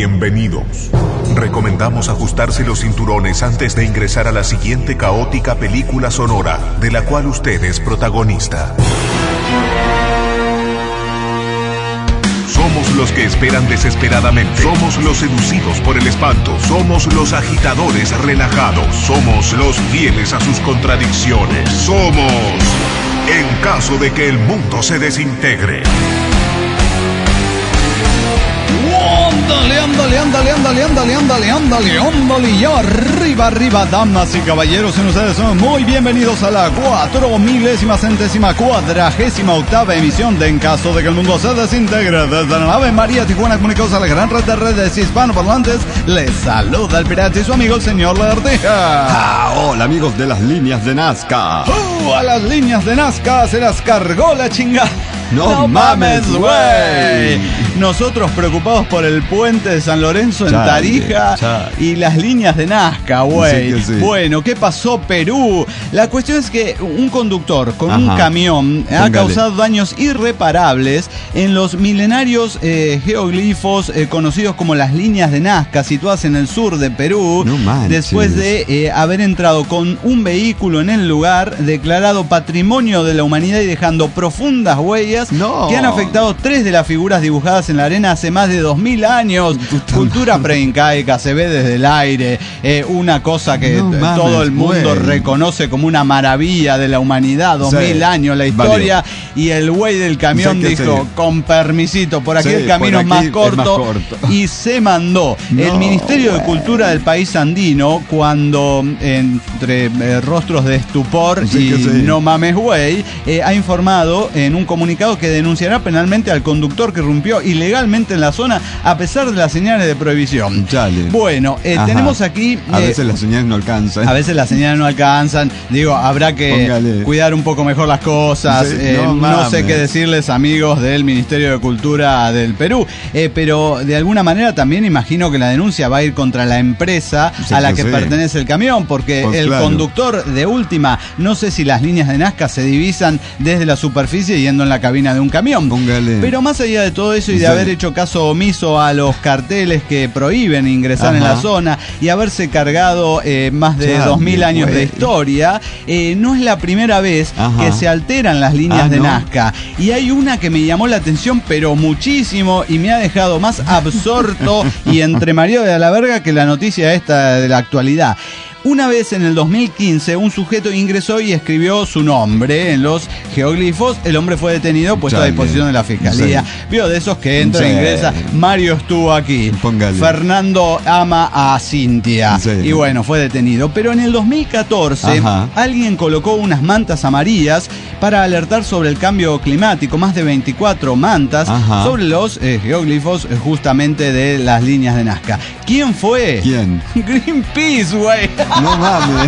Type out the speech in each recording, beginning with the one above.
bienvenidos. Recomendamos ajustarse los cinturones antes de ingresar a la siguiente caótica película sonora, de la cual usted es protagonista. Somos los que esperan desesperadamente. Somos los seducidos por el espanto. Somos los agitadores relajados. Somos los fieles a sus contradicciones. Somos, en caso de que el mundo se desintegre. Ándale, y arriba, damas y caballeros, en ustedes son muy bienvenidos a la 4000ª emisión de En caso de que el mundo se desintegre. Desde la nave María Tijuana, comunicados a la gran red de redes hispanoparlantes, les saluda el pirata y su amigo el señor Lardija. Hola amigos de las líneas de Nazca. A las líneas de Nazca se las cargó la chingada. No mames, güey. Nosotros preocupados por el puente de San Lorenzo en Tarija y las líneas de Nazca, güey. Sí. Bueno, ¿qué pasó, Perú? La cuestión es que un conductor con un camión ha causado daños irreparables en los milenarios geoglifos conocidos como las líneas de Nazca, situadas en el sur de Perú, después de haber entrado con un vehículo en el lugar, declarado Patrimonio de la Humanidad y dejando profundas huellas que han afectado 3 de las figuras dibujadas en la arena hace más de 2000 años. Cultura preincaica, se ve desde el aire, una cosa que todo el mundo reconoce como una maravilla de la humanidad, 2000 años la historia, y el güey del camión dijo, con permisito, por aquí el camino es más corto, y se mandó. El Ministerio de Cultura del país andino, cuando entre rostros de estupor no mames güey, ha informado en un comunicado que denunciará penalmente al conductor que irrumpió ilegalmente en la zona a pesar de las señales de prohibición. Bueno, tenemos aquí... a veces las señales no alcanzan. A veces las señales no alcanzan. Digo, habrá que cuidar un poco mejor las cosas. No sé qué decirles, amigos del Ministerio de Cultura del Perú. Pero de alguna manera también imagino que la denuncia va a ir contra la empresa a la que pertenece el camión, porque el conductor de última, no sé si las líneas de Nazca se divisan desde la superficie yendo en la cabina de un camión. Pero más allá de todo eso y de haber hecho caso omiso a los carteles que prohíben ingresar en la zona y haberse cargado más de 2000 años de historia, no es la primera vez que se alteran las líneas de Nazca. Y hay una que me llamó la atención pero muchísimo y me ha dejado más absorto y entre Mario de la verga que la noticia esta de la actualidad. Una vez en el 2015, un sujeto ingresó y escribió su nombre en los geoglifos. El hombre fue detenido, puesto a disposición de la fiscalía. Vio de esos que entra e ingresa. Mario estuvo aquí. Fernando ama a Cintia. Y bueno, fue detenido. Pero en el 2014, alguien colocó unas mantas amarillas para alertar sobre el cambio climático. Más de 24 mantas sobre los geoglifos justamente de las líneas de Nazca. ¿Quién fue? ¿Quién? Greenpeace, güey. No mames.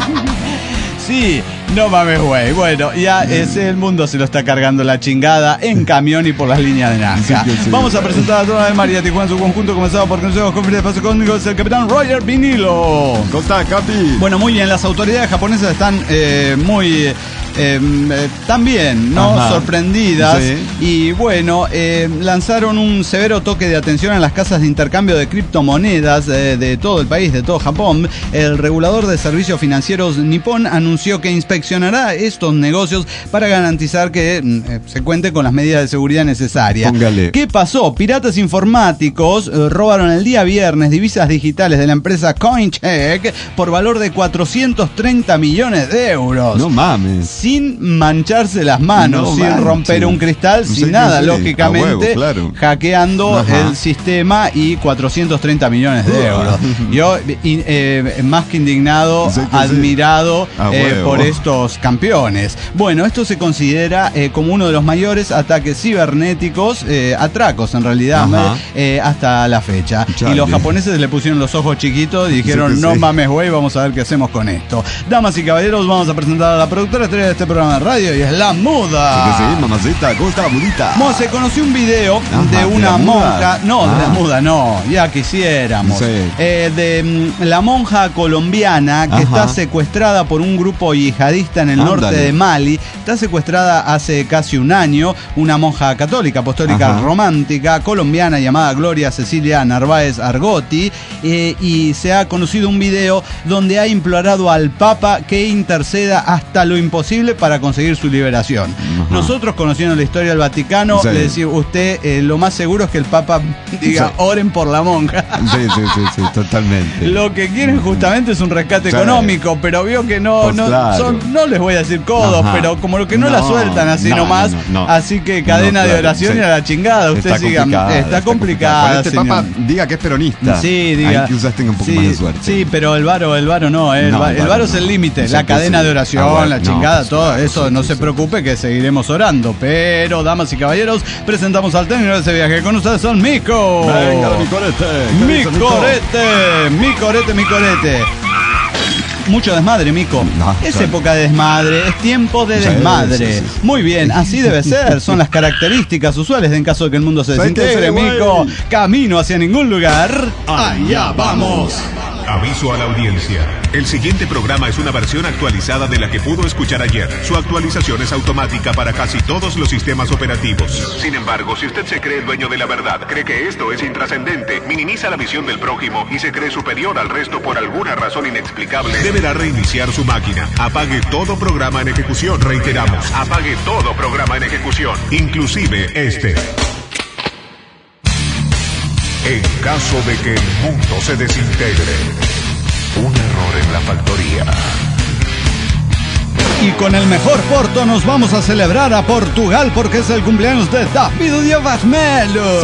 Sí, no mames, güey. Bueno, ya el mundo se lo está cargando la chingada en camión y por las líneas de Nazca. Vamos a presentar a toda la María Tijuana en su conjunto, comenzado por consejos de paso cósmicos, el capitán Roger Vinilo. ¿Cómo está, Capi? Bueno, muy bien, las autoridades japonesas están muy... también, ¿no? Sorprendidas. Y bueno, lanzaron un severo toque de atención en las casas de intercambio de criptomonedas de todo el país, de todo Japón. El regulador de servicios financieros nipón anunció que inspeccionará estos negocios para garantizar que se cuente con las medidas de seguridad necesarias. ¿Qué pasó? Piratas informáticos robaron el día viernes divisas digitales de la empresa Coincheck por valor de 430 millones de euros. No mames. Sin mancharse las manos, sin romper un cristal, sin nada, lógicamente, hackeando el sistema y 430 millones de euros. Yo, más que indignado, admirado por estos campeones. Bueno, esto se considera como uno de los mayores ataques cibernéticos, atracos en realidad, hasta la fecha. Y los japoneses le pusieron los ojos chiquitos y dijeron, no mames, güey, vamos a ver qué hacemos con esto. Damas y caballeros, vamos a presentar a la productora estrella de este programa de radio y es La Muda. Sí, mamacita, ¿cómo está la mudita? Se conoció un video de una monja, de la muda no, ya quisiéramos, de la monja colombiana que está secuestrada por un grupo yihadista en el norte de Mali. Está secuestrada hace casi un año, una monja católica, apostólica romántica colombiana llamada Gloria Cecilia Narváez Argotti, y se ha conocido un video donde ha implorado al Papa que interceda hasta lo imposible para conseguir su liberación. Nosotros, conociendo la historia del Vaticano, le decimos, usted lo más seguro es que el Papa diga, oren por la monja. Sí, totalmente. Lo que quieren justamente es un rescate económico, pero vio que no les voy a decir codos, pero como lo que no la sueltan así nomás, así que cadena de oración y a la chingada, usted siga. Está complicada. Este Papa diga que es peronista. Sí, diga. Ahí quizás tenga un poco más de suerte. Sí, pero el varo no, el varo es el límite, la cadena de oración, la chingada, todo eso, no se preocupe que seguiremos orando. Pero, damas y caballeros, presentamos al término de ese viaje. Con ustedes son Mico. Venga, mi corete. Mucho desmadre, Mico. Es época de desmadre, es tiempo de desmadre. Sí. Muy bien, así debe ser. Son las características usuales en caso de que el mundo se desintegre, Mico. Camino hacia ningún lugar. Allá vamos. Aviso a la audiencia. El siguiente programa es una versión actualizada de la que pudo escuchar ayer. Su actualización es automática para casi todos los sistemas operativos. Sin embargo, si usted se cree el dueño de la verdad, cree que esto es intrascendente, minimiza la visión del prójimo y se cree superior al resto por alguna razón inexplicable, deberá reiniciar su máquina. Apague todo programa en ejecución. Reiteramos, apague todo programa en ejecución, inclusive este. En caso de que el mundo se desintegre, un error en la factoría. Y con el mejor porto nos vamos a celebrar a Portugal porque es el cumpleaños de David Díaz Melo.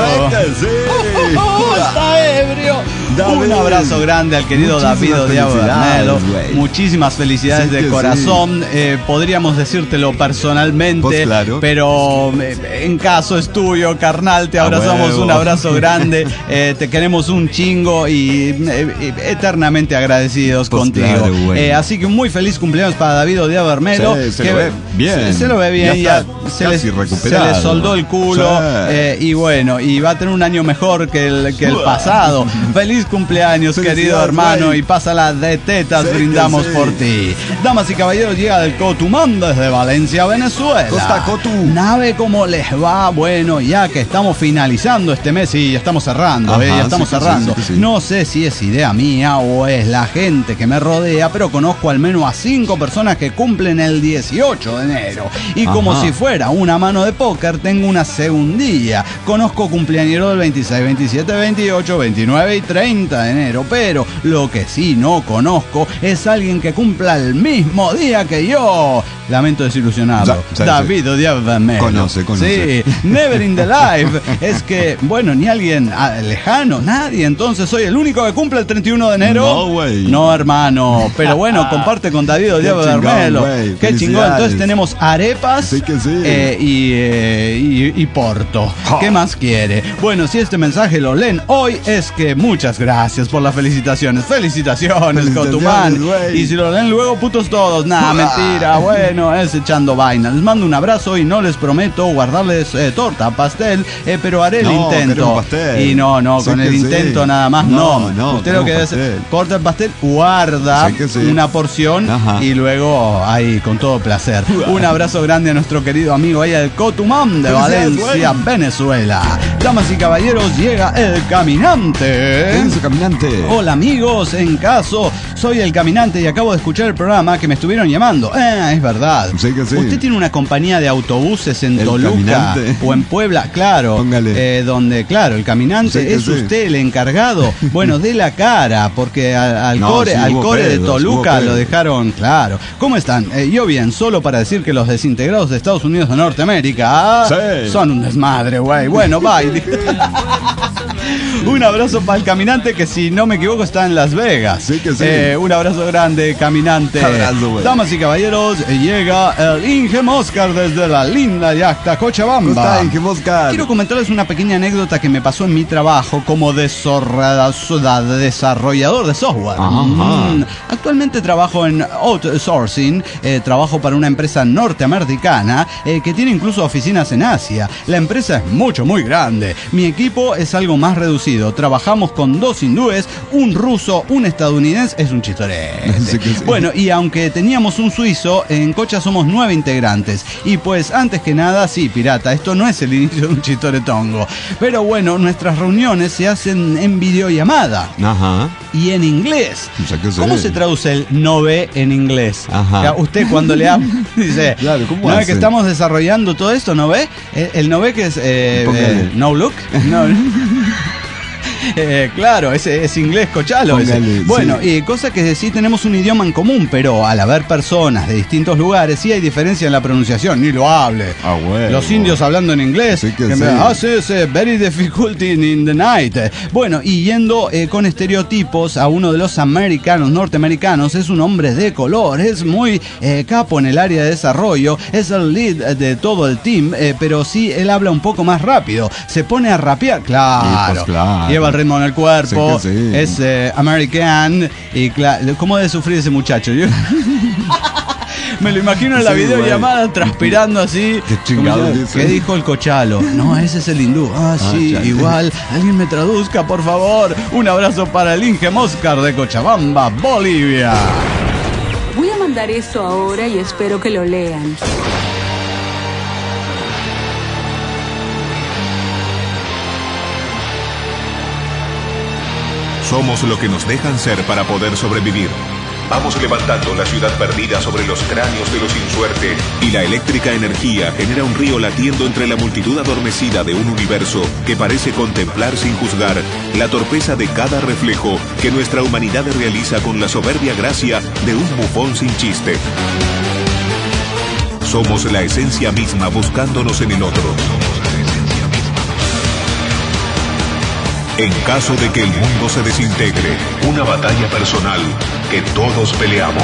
Está ebrio. Un abrazo grande al querido David Díaz Melo. Muchísimas felicidades de corazón. Podríamos decírtelo personalmente, pero en caso es tuyo, carnal. Te abrazamos, un abrazo grande. Te queremos un chingo y eternamente agradecidos contigo. Así que un muy feliz cumpleaños para David Díaz Melo. Se lo ve bien. Se lo ve bien, ya se le soldó el culo, y bueno, y va a tener un año mejor que el pasado. Feliz cumpleaños, querido hermano, y pásala de tetas, brindamos por ti. Damas y caballeros, llega del Cotumán desde Valencia, Venezuela. Costa Cotu. Nave, ¿cómo les va? Bueno, ya que estamos finalizando este mes y ya estamos cerrando, ya estamos cerrando. No sé si es idea mía o es la gente que me rodea, pero conozco al menos a 5 personas que cumplen el 18 de enero. Y como si fuera una mano de póker, tengo una segundilla. Conozco cumpleañeros del 26, 27, 28, 29 y 30 de enero. Pero lo que sí no conozco es alguien que cumpla el mismo día que yo. Lamento desilusionarlo. David Díaz Melo. Conoce. Sí, never in the life. Es que, bueno, ni alguien lejano, nadie. Entonces soy el único que cumple el 31 de enero. No, güey. No, hermano. Pero bueno, comparte con David Díaz Melo. Qué chingón. Entonces tenemos arepas y porto. ¿Qué más quiere? Bueno, si este mensaje lo leen hoy es que muchas gracias por las felicitaciones. Felicitaciones, Cotumán. Y si lo leen luego, putos todos. Nah, mentira. Bueno, es echando vaina. Les mando un abrazo y no les prometo guardarles torta, pastel, pero haré el intento. Y no, con el intento nada más no. Usted lo que debe hacer, corta el pastel, guarda una porción y luego ahí con todo placer. Un abrazo grande a nuestro querido amigo ahí del Cotumán de Valencia, Venezuela. Damas y caballeros, llega el caminante. ¿Quién es el caminante? Hola amigos, en caso, soy el caminante y acabo de escuchar el programa que me estuvieron llamando. Es verdad. Usted tiene una compañía de autobuses en Toluca o en Puebla, claro. Póngale. Donde, claro, el caminante es usted el encargado. Bueno, dé la cara, porque al core de Toluca lo dejaron, claro. ¿Cómo están? Yo bien, solo para decir que los desintegrados de Estados Unidos de Norteamérica son un desmadre, güey. Bueno, bye. Un abrazo para el caminante que, si no me equivoco, está en Las Vegas. Sí. Un abrazo grande, caminante. Abrazo, damas y caballeros, llega el Inge Moscar desde la linda yacta Cochabamba. ¿Cómo está, Inge Moscar? Quiero comentarles una pequeña anécdota que me pasó en mi trabajo como desarrollador de software. Actualmente trabajo en outsourcing, trabajo para una empresa norteamericana que tiene incluso oficinas en Asia. La empresa es muy grande. Mi equipo es algo más reducido. Trabajamos con 2 hindúes, un ruso, un estadounidense. Es un chistorete. Sí. Bueno, y aunque teníamos un suizo, en Cocha somos 9 integrantes. Y pues, antes que nada, sí, pirata, esto no es el inicio de un chistoretongo. Pero bueno, nuestras reuniones se hacen en videollamada. Y en inglés. ¿Cómo se traduce el no ve en inglés? Usted cuando le habla, dice, claro, ¿cómo ¿no ve que estamos desarrollando todo esto? ¿No ve? El no ve que es no look. No. Claro, es inglés cochalo. Bueno, sí. Y cosa que sí tenemos un idioma en común, pero al haber personas de distintos lugares, sí hay diferencia en la pronunciación, ni lo hable. Bueno. Los indios hablando en inglés, sí que very difficulty in the night. Bueno, y yendo con estereotipos a uno de los norteamericanos, es un hombre de color, es muy capo en el área de desarrollo, es el lead de todo el team, pero sí, él habla un poco más rápido, se pone a rapear, claro. Lleva el ritmo en el cuerpo, sí. Es American, y ¿cómo debe sufrir ese muchacho? Yo me lo imagino en la videollamada transpirando así. ¿Qué dijo el cochalo? No, ese es el hindú. Sí, igual. Alguien me traduzca, por favor. Un abrazo para el Inge Moscar de Cochabamba, Bolivia. Voy a mandar esto ahora y espero que lo lean. Somos lo que nos dejan ser para poder sobrevivir. Vamos levantando la ciudad perdida sobre los cráneos de los sin suerte, y la eléctrica energía genera un río latiendo entre la multitud adormecida de un universo que parece contemplar sin juzgar la torpeza de cada reflejo que nuestra humanidad realiza con la soberbia gracia de un bufón sin chiste. Somos la esencia misma buscándonos en el otro. En caso de que el mundo se desintegre, una batalla personal que todos peleamos.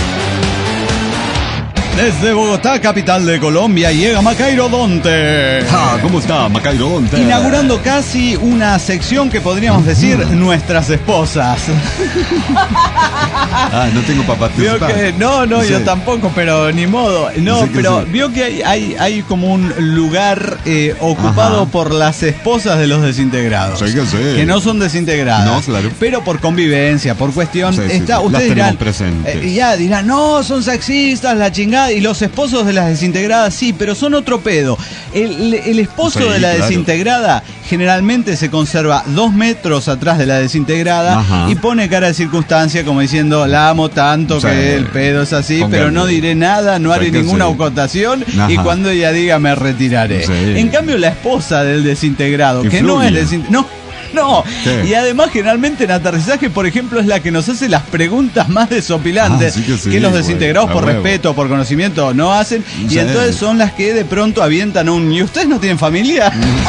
Desde Bogotá, capital de Colombia, llega Macairo Donte. ¿Cómo está, Macairo Donte? Inaugurando casi una sección que podríamos decir nuestras esposas. No tengo para participar. No, yo tampoco, pero ni modo. No, pero vio que hay como un lugar ocupado por las esposas de los desintegrados. Que no son desintegradas. No, claro. Pero por convivencia, por cuestión. Ustedes dirán, dirán, no, son sexistas, la chingada. Y los esposos de las desintegradas sí, pero son otro pedo. El esposo de la desintegrada generalmente se conserva 2 metros atrás de la desintegrada y pone cara de circunstancia como diciendo, la amo tanto que el pedo es así, pero no diré nada, no haré ninguna acotación y cuando ella diga me retiraré. En cambio la esposa del desintegrado, que no es desintegrado, no, y además generalmente en aterrizaje, por ejemplo, es la que nos hace las preguntas más desopilantes que los desintegrados por respeto, por conocimiento no hacen, y entonces son las que de pronto avientan ¿y ustedes no tienen familia?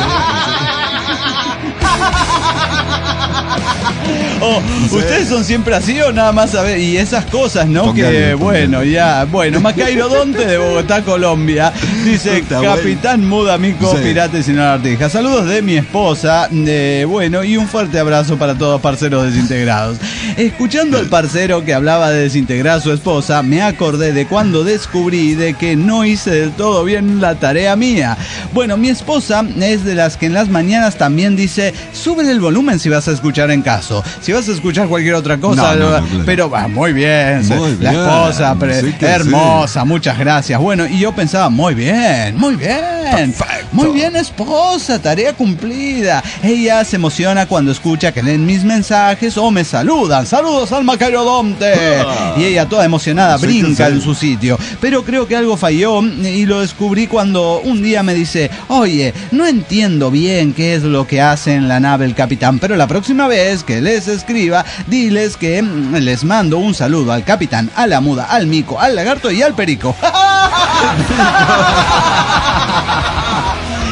¿Ustedes son siempre así o nada más a ver? Y esas cosas, ¿no? Bueno, Macairo Donte de Bogotá, Colombia, dice, Capitán Mudamico, pirata y señor Artija. Saludos de mi esposa, y un fuerte abrazo para todos parceros desintegrados. Escuchando al parcero que hablaba de desintegrar a su esposa, me acordé de cuando descubrí de que no hice del todo bien la tarea mía. Bueno, mi esposa es de las que en las mañanas también dice, súbele el volumen si vas a escuchar en caso. Si vas a escuchar cualquier otra cosa, claro. Pero muy bien, la esposa, hermosa, muchas gracias. Bueno, y yo pensaba, muy bien, perfecto. Muy bien, esposa, tarea cumplida. Ella se emociona cuando escucha que leen mis mensajes o me saludan. Saludos al Macairo Donte. Y ella toda emocionada brinca en su sitio. Pero creo que algo falló y lo descubrí cuando un día me dice, oye, no entiendo bien qué es lo que hace en la nave el capitán, pero la próxima vez que les escriba, diles que les mando un saludo al capitán, a la muda, al mico, al lagarto y al perico. Y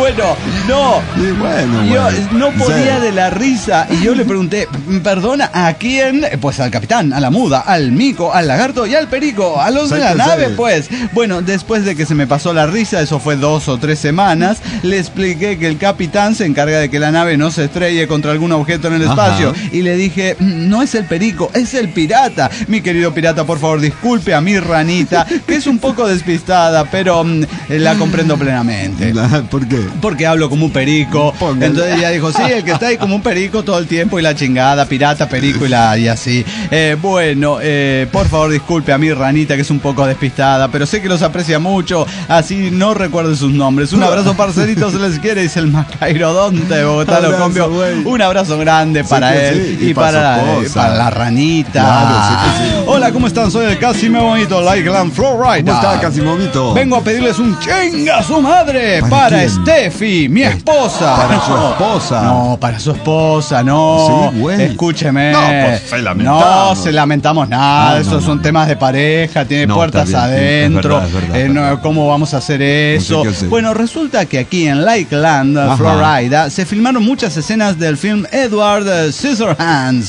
Bueno, no. Yo no podía de la risa. Y yo le pregunté, perdona, ¿a quién? Pues al capitán, a la muda, al mico, al lagarto y al perico. A los de la nave, pues. Bueno, después de que se me pasó la risa, eso fue 2 o 3 semanas, le expliqué que el capitán se encarga de que la nave no se estrelle contra algún objeto en el espacio. Y le dije, no es el perico, es el pirata. Mi querido pirata, por favor, disculpe a mi ranita, que es un poco despistada, pero la comprendo plenamente. ¿Por qué? Porque hablo como un perico. Póngale. Entonces ella dijo, sí, el que está ahí como un perico todo el tiempo y la chingada, pirata, perico y así. Bueno, por favor, disculpe a mi ranita, que es un poco despistada, pero sé que los aprecia mucho, así no recuerden sus nombres. Un abrazo, parceritos, se les quiere, dice el Macairodonte de Bogotá, lo cambio. Un abrazo grande para él y para la ranita. Claro, sí. Hola, ¿cómo están? Soy el Casimomito, Likeland Flowrider. ¿Cómo está, Casimomito? Vengo a pedirles un chinga a su madre para Steffi, mi esposa. ¿Para su esposa? No, para su esposa, no. Sí, güey. Escúcheme. No, pues se lamentamos. No se lamentamos nada. Esos son temas de pareja, tiene puertas adentro. Es verdad. ¿Cómo vamos a hacer eso? No sé. Bueno, resulta que aquí en Lakeland, Florida, se filmaron muchas escenas del film Edward Scissorhands.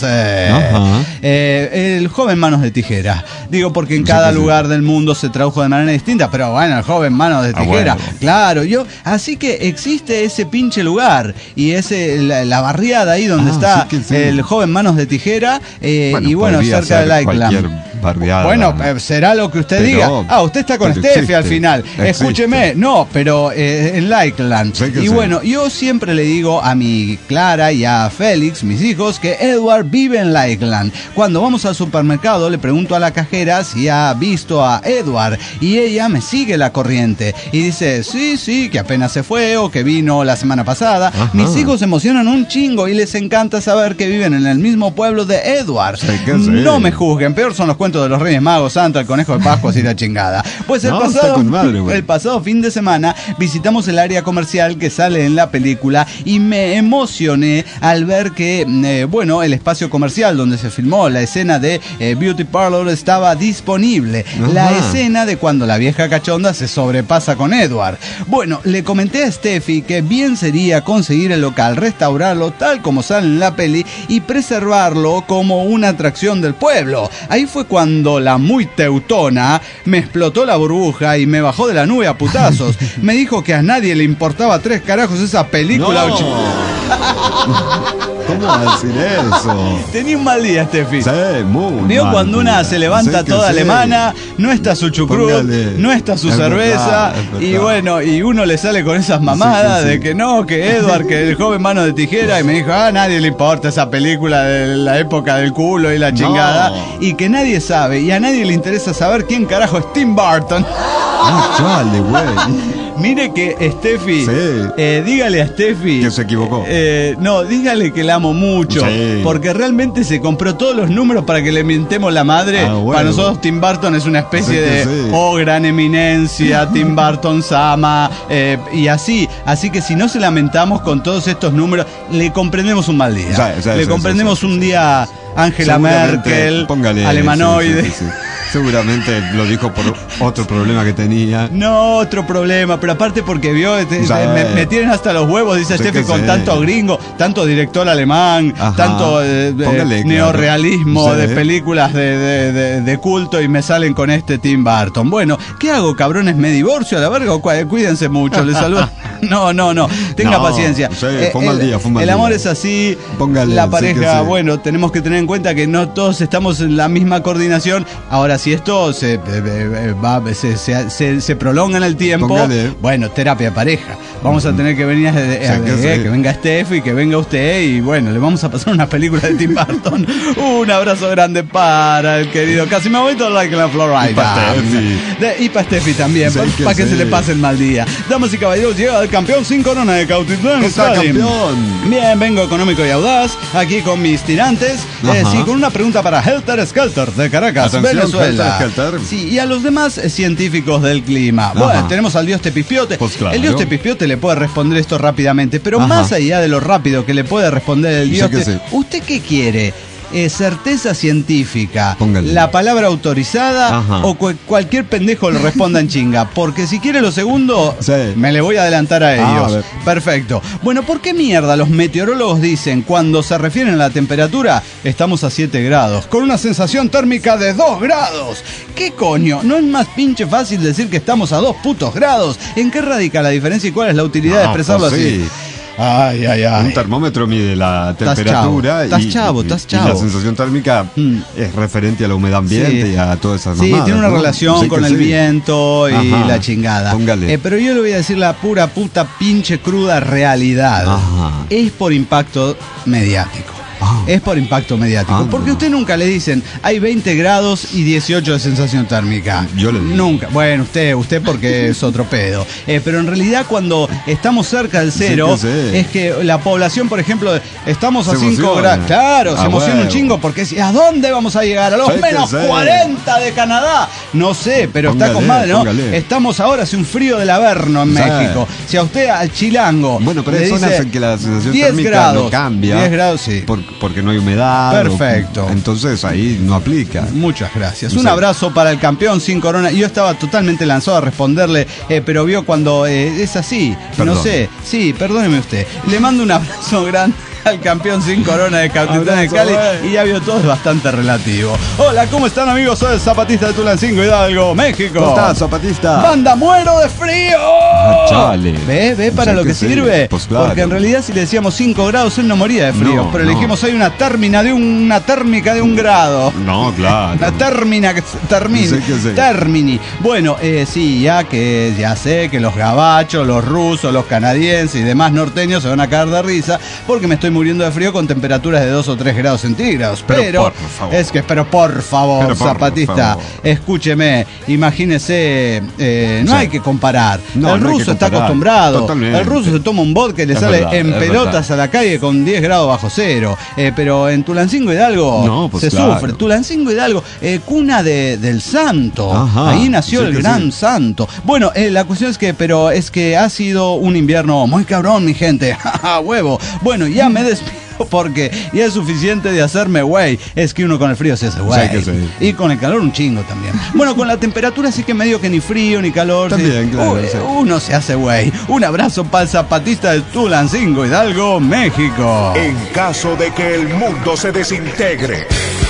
El joven manos de tijera. Digo porque en cada lugar del mundo se tradujo de manera distinta, pero bueno, el joven manos de tijera. Bueno. Claro, así que existe ese pinche lugar y la barriada ahí donde está el joven manos de tijera y bueno, cerca de Lakeland. Bueno, será lo que usted diga. Usted está con Steffi al final. Escúcheme, no, pero en Lakeland. Y bueno, yo siempre le digo a mi Clara y a Félix, mis hijos, que Edward vive en Lakeland. Cuando vamos al supermercado le pregunto a la cajera si ha visto a Edward y ella me sigue la corriente y dice, sí, que apenas se fue o que vino la semana pasada. Mis hijos se emocionan un chingo y les encanta saber que viven en el mismo pueblo de Edward. No me juzguen, peor son los cuentos de los Reyes Magos, Santa, el conejo de Pascua, así la chingada. Pues el pasado fin de semana visitamos el área comercial que sale en la película y me emocioné al ver que, el espacio comercial donde se filmó la escena de Beauty Parlor estaba disponible. La escena de cuando la vieja cachonda se sobrepasa con Edward. Bueno, le comenté a Steffi que bien sería conseguir el local, restaurarlo tal como sale en la peli y preservarlo como una atracción del pueblo. Ahí fue cuando la muy teutona me explotó la burbuja y me bajó de la nube a putazos. Me dijo que a nadie le importaba 3 carajos esa película. ¿Cómo va a decir eso? Tenía un mal día, Steffi. Sí, muy Digo, cuando una se levanta toda alemana, no está su chucrut, no está su cerveza, y bueno, y uno le sale con esas mamadas de que no, que Edward, que el joven mano de tijera, y me dijo, a nadie le importa esa película de la época del culo y la chingada, y que nadie sabe, y a nadie le interesa saber quién carajo es Tim Burton. Chale, güey. Mire que Steffi, dígale a Steffi que se equivocó. No, dígale que la amo mucho, porque realmente se compró todos los números para que le mentemos la madre. Para nosotros Tim Burton es una especie de gran eminencia, Tim Burton Sama, y así que si no se lamentamos con todos estos números, le comprendemos un mal día. Le comprendemos un día Angela Merkel, alemanoide. Seguramente lo dijo por otro problema que tenía. No, otro problema, pero aparte porque vio, me tienen hasta los huevos, dice Steffi, con tanto gringo, tanto director alemán, tanto neorrealismo de películas de culto y me salen con este Tim Burton. Bueno, ¿qué hago, cabrones? ¿Me divorcio a la verga? Cuídense mucho, les saludo. No, tenga paciencia. Fue mal día. El amor es así, la pareja, bueno, tenemos que tener en cuenta que no todos estamos en la misma coordinación. Ahora, si esto se prolonga en el tiempo, bueno, terapia de pareja. Vamos a tener que venir que venga Steffi, que venga usted y bueno, le vamos a pasar una película de Tim Burton. Un abrazo grande para el querido Casimomito Lakeland Florida. Y para Steffi también, para que se le pase el mal día. Damas y caballeros, llega el campeón sin corona de Cautitlán. Bien, vengo económico y audaz, aquí con mis tirantes. Con una pregunta para Helter Skelter de Caracas, Venezuela. Sí, y a los demás científicos del clima. Bueno, tenemos al dios Tepispiote. Pues claro. El dios Tepispiote le puede responder esto rápidamente, pero más allá de lo rápido que le puede responder el dios, ¿usted qué quiere? certeza científica, Póngale. la palabra autorizada o cualquier pendejo le responda en chinga. Porque si quiere lo segundo, me le voy a adelantar a ellos. Perfecto. Bueno, ¿por qué mierda los meteorólogos dicen cuando se refieren a la temperatura estamos a 7 grados, con una sensación térmica de 2 grados? ¿Qué coño? ¿No es más pinche fácil decir que estamos a 2 putos grados? ¿En qué radica la diferencia y cuál es la utilidad de expresarlo así? Ay. Un termómetro mide la temperatura estás chavo. y la sensación térmica es referente a la humedad ambiente y a todas esas mamadas. Sí, tiene una relación con el viento y la chingada. Póngale. Pero yo le voy a decir la pura puta pinche cruda realidad. Es por impacto mediático. Es por impacto mediático. Porque usted nunca le dicen hay 20 grados y 18 de sensación térmica. Yo le digo. Nunca. Bueno, usted porque es otro pedo. Pero en realidad cuando estamos cerca del cero, es que la población, por ejemplo, estamos a 5 grados. Claro, se emociona un chingo porque ¿a dónde vamos a llegar? ¿A los menos 40 de Canadá? No sé, pero está con madre, ¿no? Estamos ahora, hace un frío del Averno en México. Si a usted, al chilango, bueno, pero hay zonas en que la sensación 10 térmica grados, no cambia. 10 grados, sí. Porque no hay humedad. Perfecto. Entonces ahí no aplica. Muchas gracias. Un abrazo para el campeón sin corona. Yo estaba totalmente lanzado a responderle, pero vio cuando es así. Perdón. No sé. Sí, perdóneme usted. Le mando un abrazo grande al campeón sin corona de Capital de Cali y ya vio todo, es bastante relativo. Hola, ¿cómo están, amigos? Soy el Zapatista de Tulancingo, Hidalgo, México. ¿Cómo estás, Zapatista? ¡Banda, muero de frío! Chale. ¿Ve para lo que sirve? Pues claro. Porque en realidad si le decíamos 5 grados, él no moría de frío. Pero le dijimos hay una térmica de 1 grado. No, claro. Una términa que termine. Termini. Bueno, sí, ya sé que los gabachos, los rusos, los canadienses y demás norteños se van a caer de risa porque me estoy muriendo de frío con temperaturas de 2 o 3 grados centígrados. Pero por favor, Zapatista, escúcheme, imagínese, no hay que comparar. El ruso está acostumbrado. Totalmente. El ruso se toma un vodka y le sale en pelotas a la calle con 10 grados bajo cero. Pero en Tulancingo Hidalgo se sufre. Tulancingo Hidalgo, cuna del santo. Ahí nació el gran santo. Bueno, la cuestión es que ha sido un invierno muy cabrón, mi gente. Huevo. Bueno, ya me despido porque ya es suficiente de hacerme güey. Es que uno con el frío se hace güey. Y con el calor un chingo también. Bueno, con la temperatura sí que medio que ni frío ni calor. También, claro, uno se hace güey. Un abrazo para el Zapatista de Tulancingo, Hidalgo, México. En caso de que el mundo se desintegre,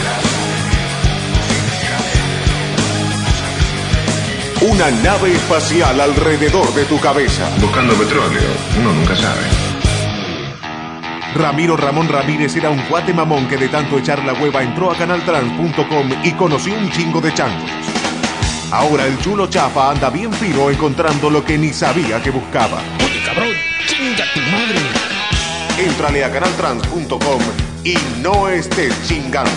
una nave espacial alrededor de tu cabeza. Buscando petróleo, uno nunca sabe. Ramiro Ramón Ramírez era un cuate mamón que de tanto echar la hueva entró a canaltrans.com y conoció un chingo de changos. Ahora el chulo chafa anda bien fino encontrando lo que ni sabía que buscaba. Oye, cabrón, chinga tu madre. Éntrale a canaltrans.com y no estés chingando.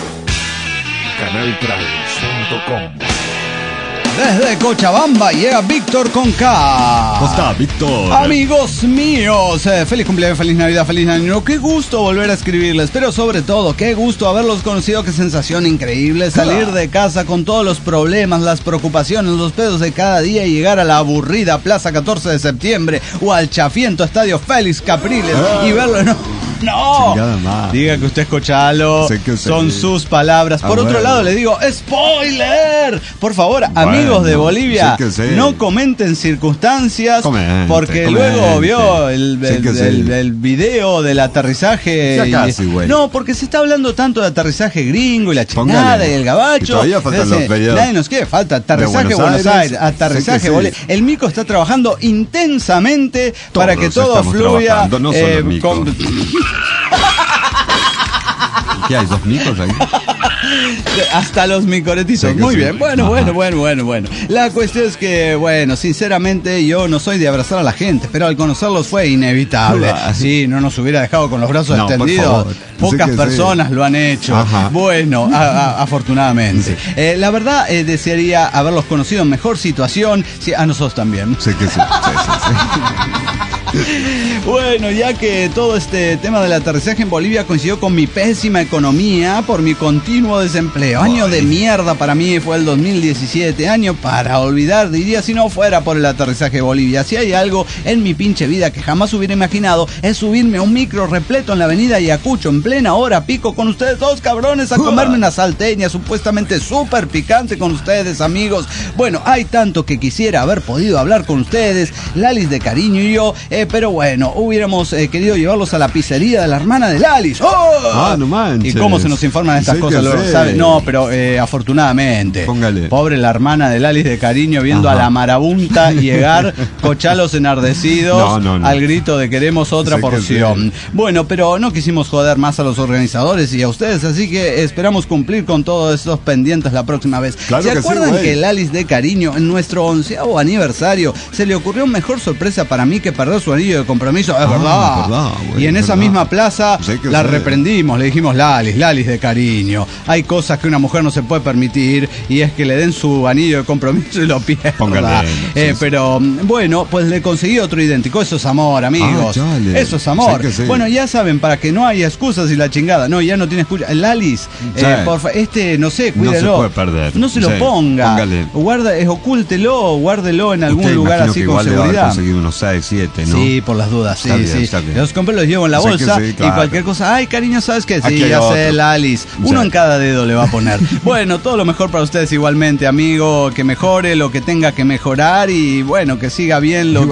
Canaltrans.com. Desde Cochabamba llega Víctor con K. ¿Cómo está, Víctor? Amigos míos, feliz cumpleaños, feliz Navidad, feliz año. Qué gusto volver a escribirles, pero sobre todo, qué gusto haberlos conocido. Qué sensación increíble salir de casa con todos los problemas, las preocupaciones, los pedos de cada día y llegar a la aburrida Plaza 14 de Septiembre o al chafiento Estadio Félix Capriles y verlo, ¡No! Diga que usted es cochalo. Son sus palabras. Por otro lado, le digo, ¡spoiler! Por favor, amigos de Bolivia, no comenten circunstancias. Porque luego vio el video del aterrizaje. No, porque se está hablando tanto de aterrizaje gringo y la chingada y el gabacho. Todavía faltan los videos. Nadie nos quiere. Falta aterrizaje Buenos Aires, aterrizaje Bolivia. El mico está trabajando intensamente para que todo fluya. No solo el mico. ¿Qué hay? ¿2 micos ahí? Hasta los micoretitos. Muy bien. Bueno. La cuestión es que, sinceramente yo no soy de abrazar a la gente, pero al conocerlos fue inevitable. Sí, no nos hubiera dejado con los brazos extendidos. Pocas personas lo han hecho. Bueno, afortunadamente. La verdad, desearía haberlos conocido en mejor situación. Sí, a nosotros también. Sí. Bueno, ya que todo este tema del aterrizaje en Bolivia coincidió con mi pésima economía por mi continuo desempleo. Año de mierda para mí fue el 2017, año para olvidar, diría, si no fuera por el aterrizaje de Bolivia. Si hay algo en mi pinche vida que jamás hubiera imaginado, es subirme a un micro repleto en la avenida Ayacucho en plena hora pico con ustedes dos cabrones a comerme una salteña supuestamente súper picante con ustedes, amigos. Bueno, hay tanto que quisiera haber podido hablar con ustedes, Lalis de Cariño y yo, pero bueno, hubiéramos querido llevarlos a la pizzería de la hermana de Lalis. ¡Oh! No manches. ¿Y cómo se nos informan estas cosas? ¿Sabe? No, pero afortunadamente. Póngale. Pobre la hermana de Lalis de Cariño viendo a la marabunta llegar, cochalos enardecidos al grito de queremos otra porción. Bueno, pero no quisimos joder más a los organizadores y a ustedes, así que esperamos cumplir con todos estos pendientes la próxima vez. Claro. ¿Se acuerdan que Lalis de Cariño en nuestro 11º aniversario se le ocurrió mejor sorpresa para mí que perder su anillo de compromiso? Es verdad. Y en esa misma plaza la reprendimos, le dijimos Lalis de Cariño. Hay cosas que una mujer no se puede permitir y es que le den su anillo de compromiso y lo pierda. Pero bueno, pues le conseguí otro idéntico. Eso es amor, amigos. Eso es amor. Bueno, ya saben, para que no haya excusas y la chingada. No, ya no tiene excusa. Lalis, porfa, no sé, cuídelo. No se puede perder. No se lo ponga. Ocúltelo, guárdelo en algún lugar así con seguridad. Le va a conseguir unos 6, 7, ¿no? Sí, por las dudas, sí. Los compré, los llevo en la bolsa y cualquier cosa. Ay, cariño, ¿sabes qué? Sí, ya sé, Lalis. Uno en cada dedo le va a poner. Bueno, todo lo mejor para ustedes igualmente, amigo. Que mejore lo que tenga que mejorar y bueno, que siga bien lo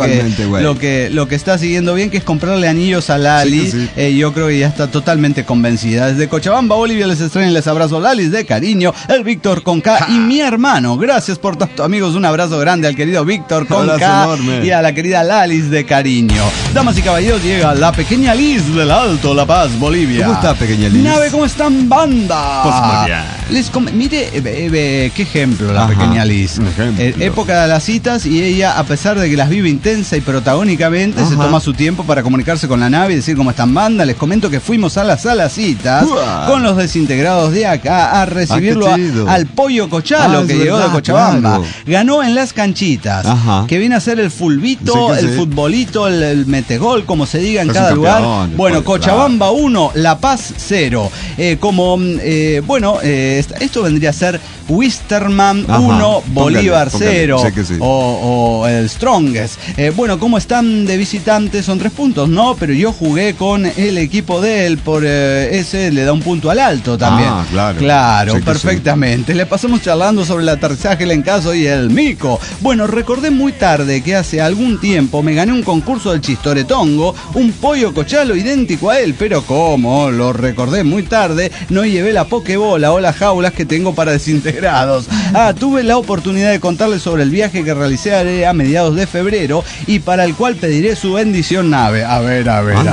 que está siguiendo bien, que es comprarle anillos a Lalis. Yo creo que ya está totalmente convencida. Desde Cochabamba, Bolivia, les extraño y les abrazo. Lalis de Cariño, el Víctor con K y mi hermano. Gracias por tanto, amigos. Un abrazo grande al querido Víctor con K enorme. Y a la querida Lalis de Cariño. Damas y caballeros, llega la pequeña Liz del Alto La Paz, Bolivia. ¿Cómo está, pequeña Liz? Nave, ¿cómo están, banda? Pues muy bien. Mire, qué ejemplo la pequeña Liz. Época de las citas y ella, a pesar de que las vive intensa y protagónicamente, se toma su tiempo para comunicarse con la nave y decir cómo están, banda. Les comento que fuimos a las citas con los desintegrados de acá a recibirlo al Pollo Cochalo, que llegó de Cochabamba. Claro. Ganó en las canchitas, que viene a ser el fulbito, el futbolito, el metegol, como se diga en cada lugar. Bueno, Cochabamba 1, La Paz 0. Esto vendría a ser Wisterman 1, Bolívar 0. O el Strongest. ¿Cómo están de visitantes? Son 3 puntos, ¿no? Pero yo jugué con el equipo de él, por ese le da un punto al Alto también. Claro, perfectamente. Le pasamos charlando sobre el aterrizaje, el encaso y el mico. Bueno, recordé muy tarde que hace algún tiempo me gané un concurso del Chistoretongo, un pollo cochalo idéntico a él, pero ¿cómo? Lo recordé muy tarde, no llevé la pokebola o las jaulas que tengo para desintegrados. Tuve la oportunidad de contarles sobre el viaje que realicé a mediados de febrero y para el cual pediré su bendición, nave. A ver.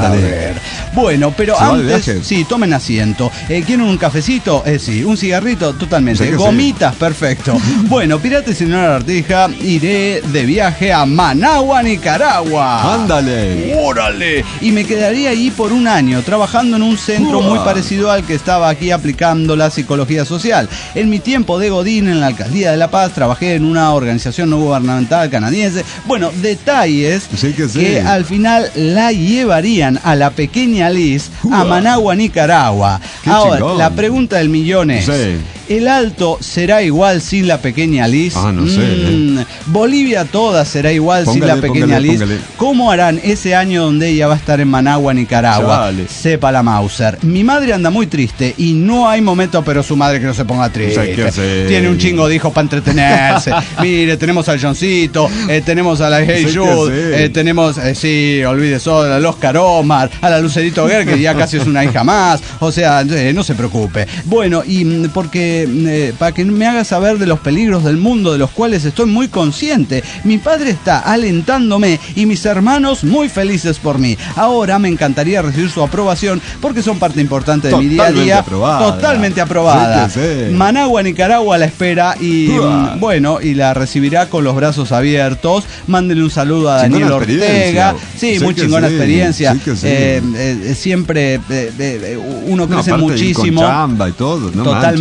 Bueno, pero antes, sí, tomen asiento. ¿Quieren un cafecito? Sí. ¿Un cigarrito? Totalmente. Gomitas, perfecto. Bueno, Pirata y Señora Artija, iré de viaje a Managua, Nicaragua. ¡Ándale! ¡Órale! Y me quedaría ahí por un año, trabajando en un centro muy parecido al que estaba aquí aplicando la psicología social. En mi tiempo de Godín en la Alcaldía de La Paz, trabajé en una organización no gubernamental canadiense. Bueno, detalles que al final la llevarían a la pequeña Liz a Managua, Nicaragua. Ahora, la pregunta del millón es... ¿El Alto será igual sin la pequeña Liz? No sé. Bolivia toda será igual sin la pequeña Liz. ¿Cómo harán ese año donde ella va a estar en Managua, Nicaragua? Sepa la Mauser. Mi madre anda muy triste y no hay momento, pero su madre que no se ponga triste. Tiene un chingo de hijos para entretenerse. Mire, tenemos al Johncito, tenemos a la Hey Jude, tenemos, olvide eso, a los Caromar, a la Lucerito Guerra, que ya casi es una hija más. O sea, no se preocupe. Bueno, y porque para que me haga saber de los peligros del mundo, de los cuales estoy muy consciente. Mi padre está alentándome y mis hermanos muy felices por mí. Ahora me encantaría recibir su aprobación porque son parte importante de mi día a día. Totalmente aprobada. Managua, Nicaragua la espera y y la recibirá con los brazos abiertos. Mándenle un saludo a Daniel Ortega. Muy chingona experiencia. Siempre uno crece muchísimo. Con chamba y todo, ¿no? Totalmente.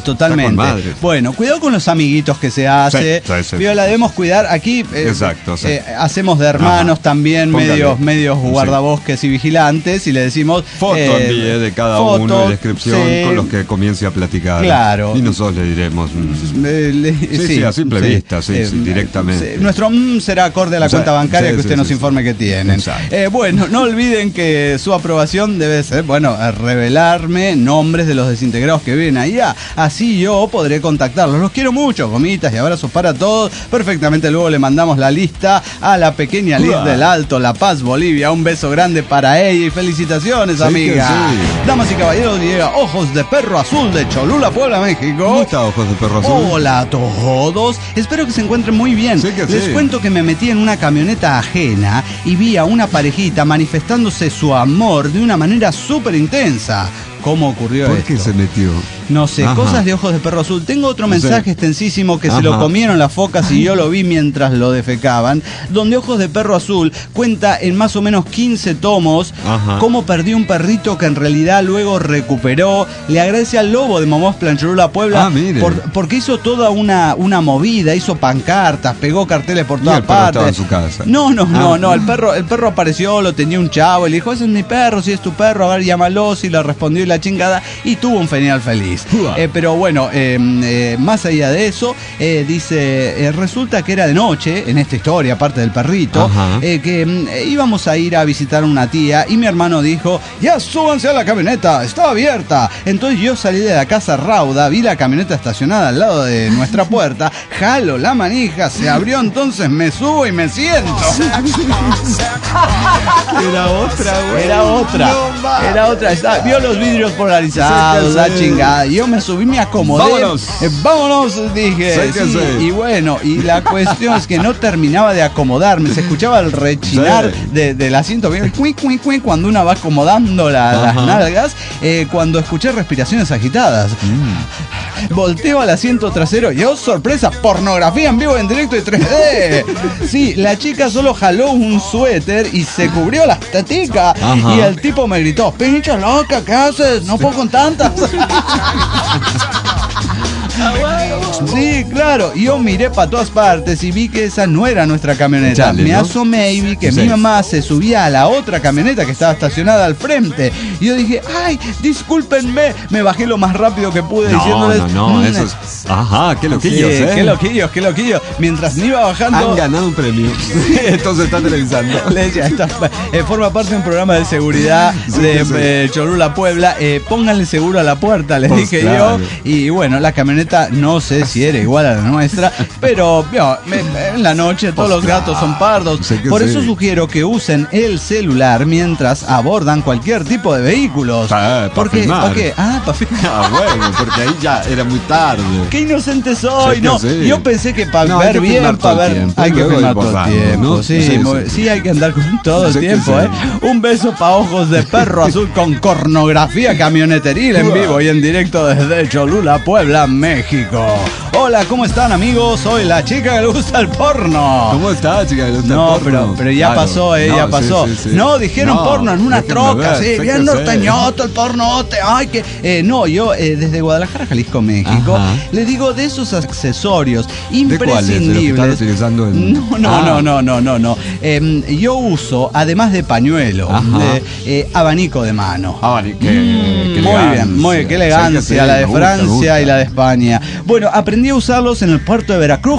totalmente. Bueno, cuidado con los amiguitos que se hace. Sí. Viola, debemos cuidar aquí. Exacto. Hacemos de hermanos también, medios guardabosques y vigilantes, y le decimos foto envíe de cada uno, descripción con los que comience a platicar. Claro. Y nosotros le diremos. Sí, a simple vista, directamente. Nuestro será acorde a la cuenta bancaria que usted nos informe que tienen. Bueno, no olviden que su aprobación debe ser, revelarme nombres de los desintegrados que viven ahí. Así yo podré contactarlos. Los quiero mucho, gomitas y abrazos para todos. Perfectamente, luego le mandamos la lista a la pequeña Liz del Alto, La Paz, Bolivia. Un beso grande para ella y felicitaciones, amiga. Damas y caballeros, llega Ojos de Perro Azul de Cholula, Puebla, México. ¿Cómo está Ojos de Perro Azul? Hola a todos. Espero que se encuentren muy bien. Les cuento que me metí en una camioneta ajena y vi a una parejita manifestándose su amor de una manera súper intensa. ¿Cómo ocurrió esto? ¿Por qué se metió? No sé, cosas de Ojos de Perro Azul. Tengo otro mensaje extensísimo que se lo comieron las focas y yo lo vi mientras lo defecaban, donde Ojos de Perro Azul cuenta en más o menos 15 tomos cómo perdió un perrito que en realidad luego recuperó. Le agradece al lobo de Momós en Cholula, Puebla, porque hizo toda una movida, hizo pancartas, pegó carteles por todas partes. Estaba en su casa. No, el perro apareció, lo tenía un chavo, y le dijo, ese es mi perro, si es tu perro, a ver, llámalo, si le respondió y la chingada, y tuvo un final feliz. Pero bueno, más allá de eso, dice, resulta que era de noche, en esta historia, aparte del perrito, que íbamos a ir a visitar a una tía, y mi hermano dijo, ya súbanse a la camioneta, está abierta. Entonces yo salí de la casa rauda, vi la camioneta estacionada al lado de nuestra puerta, jalo la manija, se abrió, entonces me subo y me siento. Era otra, güey. Era otra. Vio los vidrios polarizados, la chingada. Yo me subí, me acomodé. Vámonos, dije. Y bueno, y la cuestión es que no terminaba de acomodarme. Se escuchaba el rechinar del asiento. Cuando una va acomodando las nalgas. Cuando escuché respiraciones agitadas. Volteo al asiento trasero y, oh sorpresa, pornografía en vivo, en directo y 3D. Sí, la chica solo jaló un suéter y se cubrió las teticas. Y el tipo me gritó, pinche loca, ¿qué haces? No puedo con tantas. Sí, claro. Yo miré para todas partes y vi que esa no era nuestra camioneta. Me asomé y vi que mi mamá se subía a la otra camioneta que estaba estacionada al frente. Y yo dije, ay, discúlpenme. Me bajé lo más rápido que pude diciéndoles. Eso es. Qué loquillos, Qué loquillos. Mientras me iba bajando. Han ganado un premio. Entonces está televisando. Forma parte de un programa de seguridad de Cholula, Puebla. Pónganle seguro a la puerta, les dije yo. Y bueno, la camioneta no sé si era igual a la nuestra, pero en la noche todos los gatos son pardos. Por eso sugiero que usen el celular mientras abordan cualquier tipo de vehículos. Porque para filmar. Bueno, porque ahí ya era muy tarde. Qué inocente soy. Yo pensé que para ver bien, hay que filmar todo el tiempo. Sí, hay que andar con todo el tiempo. Un beso para Ojos de Perro Azul con cornografía camioneteril en vivo y en directo desde Cholula, Puebla, México. Hola, ¿cómo están, amigos? Soy la chica que le gusta el porno. ¿Cómo está, chica que le gusta el porno? Pero ya pasó, ya pasó. No, dijeron porno en una troca, bien norteñoto, el pornote. Ay, que yo desde Guadalajara, Jalisco, México, le digo de esos accesorios imprescindibles. ¿De lo que están utilizando No. Yo uso, además de pañuelo, abanico de mano. Muy bien, qué elegancia, la de Francia y la de España. Bueno, aprendí a usarlos en el puerto de Veracruz.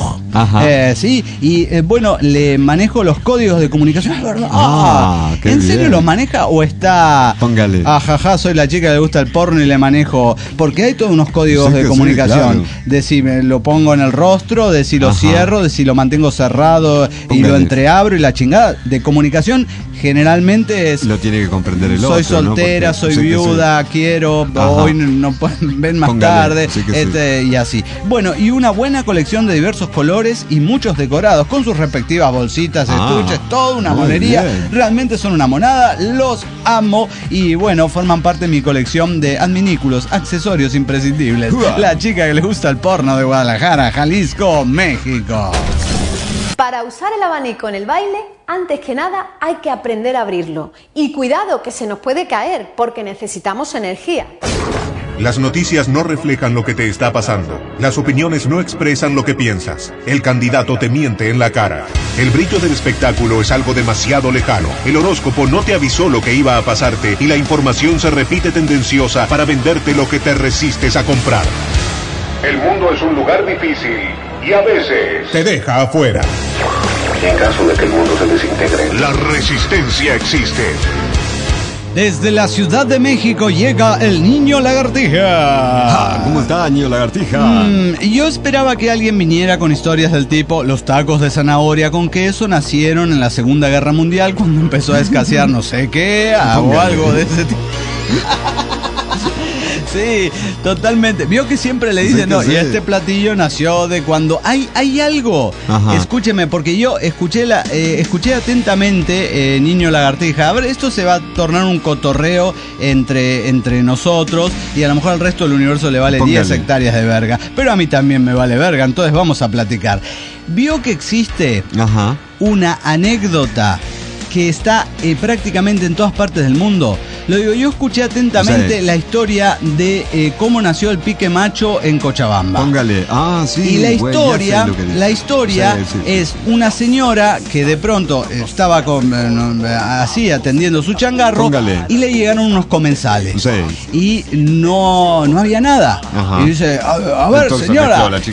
Bueno, le manejo los códigos de comunicación. ¿En serio los maneja o está? Póngale. Soy la chica que le gusta el porno y le manejo. Porque hay todos unos códigos de comunicación. De si me lo pongo en el rostro, de si lo cierro, de si lo mantengo cerrado y lo entreabro y la chingada. De comunicación generalmente es. Lo tiene que comprender el soy otro. Soy soltera, ¿no? Soy viuda, quiero, hoy no ven más tarde, y así. Bueno, y una buena colección de diversos colores y muchos decorados, con sus respectivas bolsitas, estuches, toda una monería. Realmente son una monada, los amo y bueno, forman parte de mi colección de adminículos, accesorios imprescindibles. La chica que le gusta el porno de Guadalajara, Jalisco, México. Para usar el abanico en el baile, antes que nada hay que aprender a abrirlo. Y cuidado que se nos puede caer porque necesitamos energía. Las noticias no reflejan lo que te está pasando. Las opiniones no expresan lo que piensas. El candidato te miente en la cara. El brillo del espectáculo es algo demasiado lejano. El horóscopo no te avisó lo que iba a pasarte y la información se repite tendenciosa para venderte lo que te resistes a comprar. El mundo es un lugar difícil y a veces te deja afuera. En caso de que el mundo se desintegre, la resistencia existe. Desde la Ciudad de México llega el Niño Lagartija. ¿Cómo está, Niño Lagartija? Yo esperaba que alguien viniera con historias del tipo: los tacos de zanahoria con queso nacieron en la Segunda Guerra Mundial cuando empezó a escasear no sé qué, o algo de ese tipo. Sí, totalmente. Vio que siempre le dicen, no, y este platillo nació de cuando hay algo. Ajá. Escúcheme, porque yo escuché atentamente, Niño Lagartija. A ver, esto se va a tornar un cotorreo entre nosotros y a lo mejor al resto del universo le vale 10 hectáreas de verga. Pero a mí también me vale verga, entonces vamos a platicar. Vio que existe una anécdota que está prácticamente en todas partes del mundo. Lo digo, yo escuché atentamente la historia de cómo nació el pique macho en Cochabamba. Póngale. Sí. Y la historia es una señora que de pronto estaba así atendiendo su changarro. Póngale. Y le llegaron unos comensales. Sí. Y no había nada. Ajá. Y dice, a ver, entonces, señora. La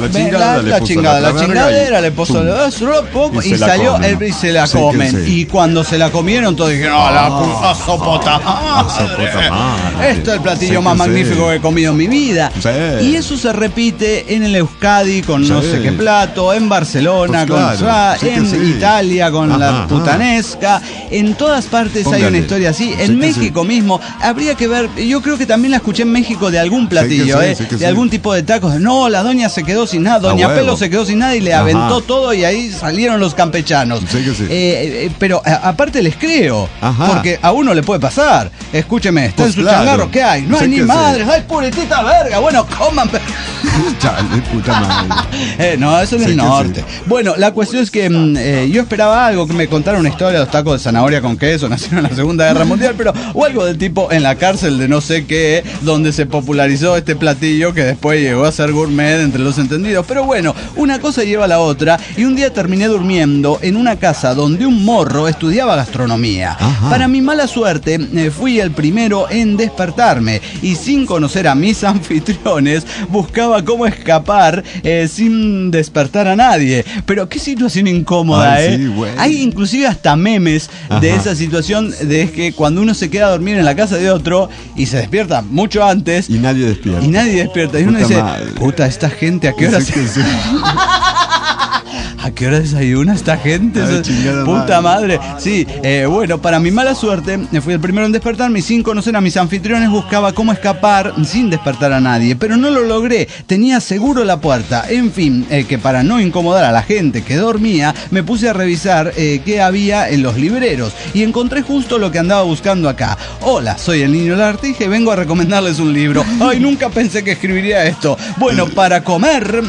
chingadera, le puso y salió y se la comen. Y cuando se la comieron, todos dijeron, la sopota. Esto es el platillo más magnífico que he comido en mi vida. Y eso se repite en el Euskadi con no sé qué plato, en Barcelona en Italia con la putanesca. En todas partes hay una historia así. En México mismo habría que ver. Yo creo que también la escuché en México de algún platillo, de algún tipo de tacos. No, la doña se quedó sin nada, doña Pelo se quedó sin nada y le aventó todo y ahí salieron los campechanos. Pero aparte les creo, porque a uno le puede pasar. Escúcheme, está en su changarro, ¿qué hay? No hay ni madres, hay puritita verga. Bueno, coman. Chale, puta madre. No, eso es el norte. Bueno, la cuestión es que yo esperaba algo, que me contara una historia de los tacos de zanahoria con queso, nacieron en la Segunda Guerra Mundial, o algo del tipo en la cárcel de no sé qué, donde se popularizó este platillo que después llegó a ser gourmet entre los entendidos. Pero bueno, una cosa lleva a la otra y un día terminé durmiendo en una casa donde un morro estudiaba gastronomía. Para mi mala suerte, fui el primero en despertarme y sin conocer a mis anfitriones buscaba cómo escapar sin despertar a nadie. Pero qué situación incómoda, sí, hay inclusive hasta memes de esa situación, de que cuando uno se queda a dormir en la casa de otro y se despierta mucho antes y nadie despierta y uno dice, puta, esta gente ¿a qué hora ¿a qué hora desayuna esta gente? Puta madre. Sí, bueno, para mi mala suerte, fui el primero en despertarme y sin conocer a mis anfitriones buscaba cómo escapar sin despertar a nadie. Pero no lo logré, tenía seguro la puerta. En fin, que para no incomodar a la gente que dormía, me puse a revisar qué había en los libreros y encontré justo lo que andaba buscando acá. Hola, soy el Niño Lagartija y vengo a recomendarles un libro. Ay, nunca pensé que escribiría esto. Bueno para comer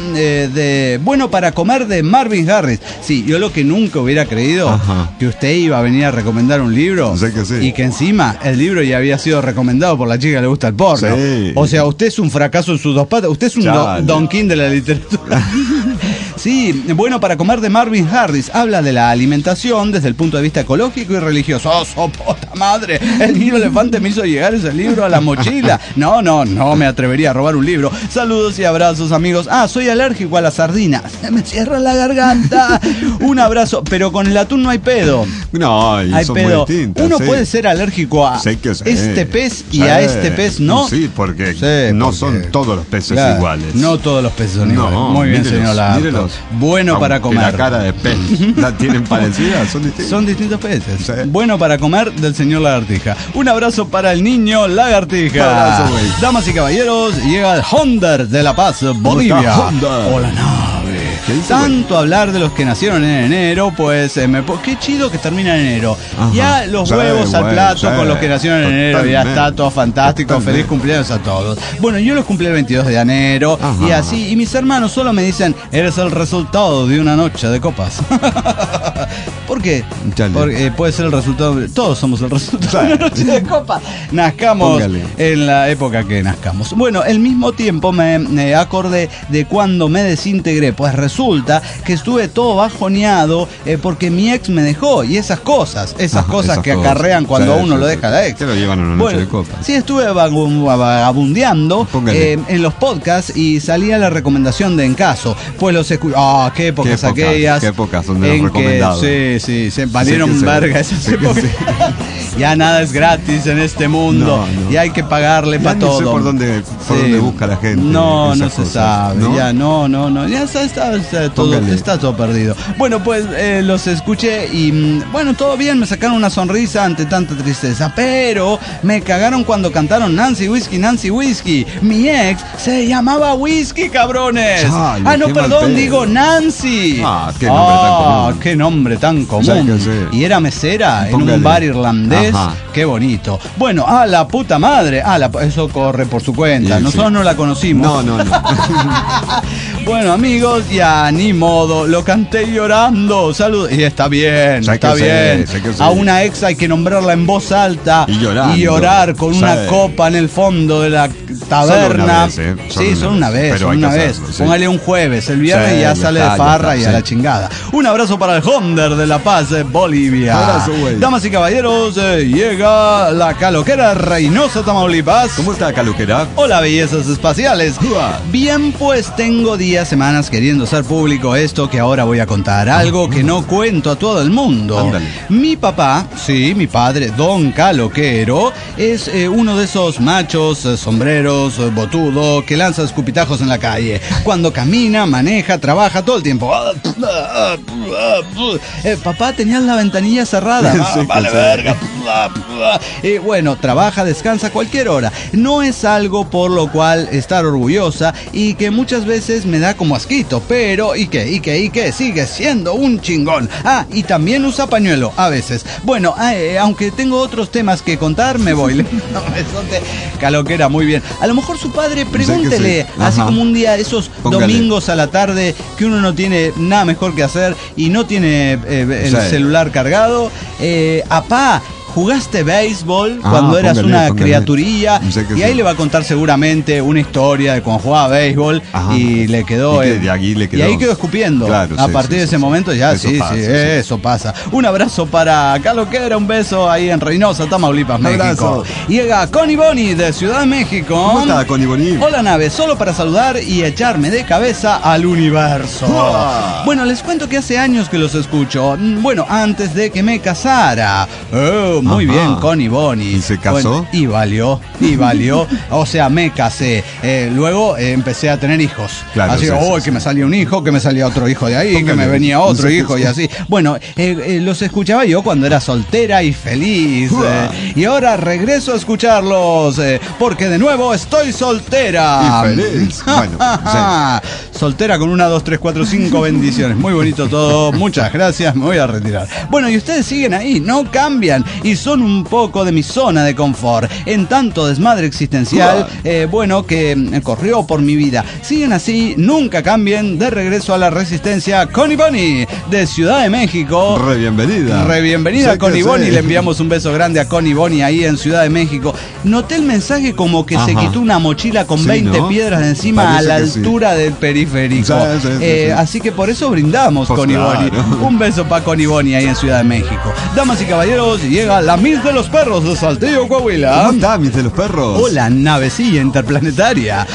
de Marvin Harris. Sí, yo lo que nunca hubiera creído, que usted iba a venir a recomendar un libro, y que encima el libro ya había sido recomendado por la chica que le gusta el porno. O sea, usted es un fracaso en sus dos patas. Usted es un Don King de la literatura. Sí, bueno para comer de Marvin Harris. Habla de la alimentación desde el punto de vista ecológico y religioso. ¡Oh, puta madre! El niño elefante me hizo llegar ese libro a la mochila. No me atrevería a robar un libro. Saludos y abrazos, amigos. Soy alérgico a las sardinas. Se me cierra la garganta. Un abrazo, pero con el atún no hay pedo. No, hay son pedo. Muy distintas. Uno puede ser alérgico a este pez y a este pez no. Sí, porque no son todos los peces iguales. No todos los peces son iguales. Muy bien, señor Lagarto. Bueno para comer. La cara de pez la tienen parecida, son distintos. Son distintos peces. Bueno para comer del señor Lagartija. Un abrazo para el Niño Lagartija. Damas y caballeros, llega el Honda de La Paz, Bolivia. Hola, nave. Tanto hablar de los que nacieron en enero, pues qué chido que termina en enero. Ya los huevos al plato con los que nacieron en enero, ya está todo fantástico. Feliz cumpleaños a todos. Bueno, yo los cumplí el 22 de enero y así, y mis hermanos solo me dicen, eres el resultado de una noche de copas. ¿Por qué? Porque puede ser el resultado. Todos somos el resultado de una noche de copa. Nazcamos en la época que nazcamos. Bueno, al mismo tiempo me acordé de cuando me desintegré. Pues resulta que estuve todo bajoneado porque mi ex me dejó. Y esas cosas que acarrean cuando a uno lo deja la ex. Se lo llevan a una noche de copa. Sí, estuve vagabundeando en los podcasts y salía la recomendación de En Caso. Pues los escuché. Qué épocas aquellas. Qué épocas son de los recomendados. Sí, se valieron verga esas épocas. Ya nada es gratis en este mundo. No. Y hay que pagarle para todo. No sé por dónde busca la gente. No se sabe. ¿No? Ya no. Ya está todo perdido. Bueno, pues los escuché y bueno, todo bien. Me sacaron una sonrisa ante tanta tristeza. Pero me cagaron cuando cantaron Nancy Whiskey, Nancy Whiskey. Mi ex se llamaba Whiskey, cabrones. Digo Nancy. Qué nombre tan común. Y era mesera en un bar irlandés. Ajá. Qué bonito. Bueno, a la puta madre. Eso corre por su cuenta. Nosotros no la conocimos. No. Bueno, amigos, ya ni modo. Lo canté llorando. Salud. Y está bien. A una ex hay que nombrarla en voz alta y llorar con una copa en el fondo de la taberna. Solo una vez. Póngale un jueves. El viernes ya sale de farra y a la chingada. Un abrazo para el Honder de La Paz, Bolivia. Abrazo, güey. Damas y caballeros, llega la Caloquera Reynosa, Tamaulipas. ¿Cómo está, Caloquera? Hola, bellezas espaciales. Bien, pues tengo días, semanas queriendo hacer público esto que ahora voy a contar. Algo que no cuento a todo el mundo. Ándale. Mi papá, mi padre, Don Caloquero, es uno de esos machos, sombreros, botudo, que lanza escupitajos en la calle. Cuando camina, maneja, trabaja todo el tiempo. Papá, tenías la ventanilla cerrada. Vale verga. Bueno, trabaja, descansa a cualquier hora. No es algo por lo cual estar orgullosa y que muchas veces me da como asquito, pero ¿y qué? Sigue siendo un chingón. Y también usa pañuelo a veces. Bueno, aunque tengo otros temas que contar, me voy. Caloquera, muy bien. A lo mejor su padre, pregúntele, así como un día esos domingos a la tarde que uno no tiene nada mejor que hacer y no tiene el celular cargado. Apá, ¿jugaste béisbol cuando eras una criaturilla? Y ahí le va a contar seguramente una historia de cuando jugaba béisbol. Y le quedó. Y ahí quedó escupiendo. Claro, a partir de ese momento ya eso pasa. Un abrazo para Caloquera, un beso ahí en Reynosa, Tamaulipas, México. Llega Connie Boni de Ciudad de México. ¿Cómo está, Connie Boni? Hola, nave, solo para saludar y echarme de cabeza al universo. Bueno, les cuento que hace años que los escucho. Bueno, antes de que me casara. Muy bien, Connie Boni. ¿Y se casó? Bueno, y valió. O sea, me casé. Luego empecé a tener hijos. Claro, así que me salía un hijo, que me salía otro hijo de ahí, que me venía otro hijo y así. Bueno, los escuchaba yo cuando era soltera y feliz. Y ahora regreso a escucharlos porque de nuevo estoy soltera. Y feliz. Bueno, soltera con 1, 2, 3, 4, 5 bendiciones. Muy bonito todo. Muchas gracias. Me voy a retirar. Bueno, y ustedes siguen ahí, no cambian. Y son un poco de mi zona de confort en tanto desmadre existencial que corrió por mi vida. Siguen así, nunca cambien. De regreso a la resistencia, Connie Boni de Ciudad de México. Bienvenida Connie Boni. Le enviamos un beso grande a Connie Boni ahí en Ciudad de México. Noté el mensaje como que se quitó una mochila con 20 piedras de encima. Parece a la altura del periférico. Así que por eso brindamos, Connie Boni. Un beso para Connie Boni ahí en Ciudad de México. Damas y caballeros, llega la Miss de los Perros de Saltillo, Coahuila. ¿Cómo está, Miss de los Perros? Hola, navecilla interplanetaria.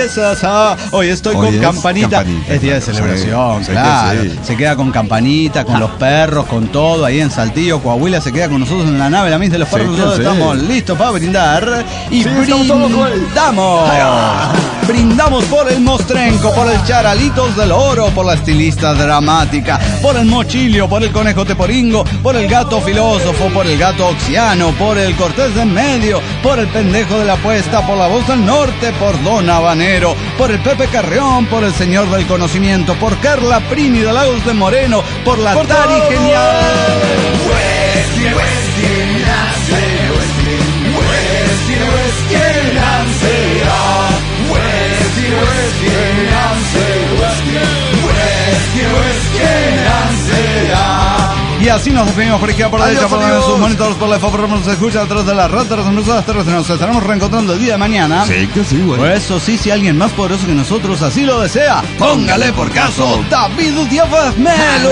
Hoy estoy con campanita. Es día de celebración, claro. Se queda con campanita, con los perros, con todo. Ahí en Saltillo, Coahuila, se queda con nosotros en la nave, la Miss de los Perros. Nosotros estamos listos para brindar. Y brindamos. Brindamos por el Mostrenco, por el Charalitos del Oro, por la estilista dramática, por el Mochilio, por el Conejo Teporingo, por el Gato Filósofo, por el Gato Oxiano, por el Cortés de en Medio, por el Pendejo de la Apuesta, por la Voz del Norte, por Don Habanero, por el Pepe Carreón, por el Señor del Conocimiento, por Carla Prini de Lagos de Moreno, por la Tari Genial. Y así nos despedimos por izquierda, por derecha, por sus monitores, por la favor, nos escucha atrás de las ratas, nos estaremos reencontrando el día de mañana. Sí, que sí, güey. Por eso sí, si alguien más poderoso que nosotros así lo desea, póngale por caso David Diabas Melo.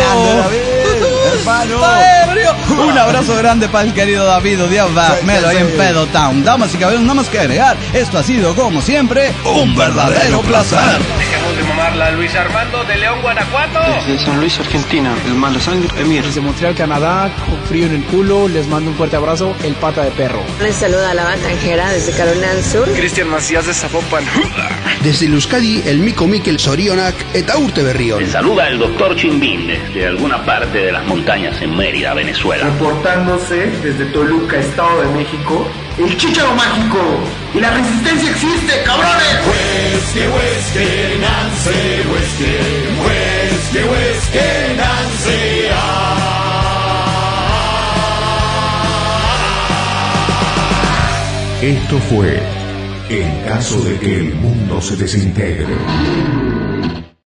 Un abrazo grande para el querido David Diabas Melo ahí en Pedo Town. Damas y caballeros, nada más que agregar, esto ha sido como siempre un verdadero placer. Dejemos de mamarla. Luis Armando de León, Guanajuato. Desde San Luis, Argentina, el Mala Sangre Emir. Desde Montreal, Canadá, con frío en el culo, les mando un fuerte abrazo, el Pata de Perro. Les saluda la banda Tanjera desde Carolina del Sur. Cristian Macías de Zapopan. Desde Euskadi, el Mico Mikel Sorionak eta Urte Berrión. Les saluda el doctor Chimbín desde alguna parte de las montañas en Mérida, Venezuela. Reportándose desde Toluca, Estado de México, el Chícharo Mágico. Y la resistencia existe, cabrones. Huesque, Nancy. Esto fue En caso de que el mundo se desintegre.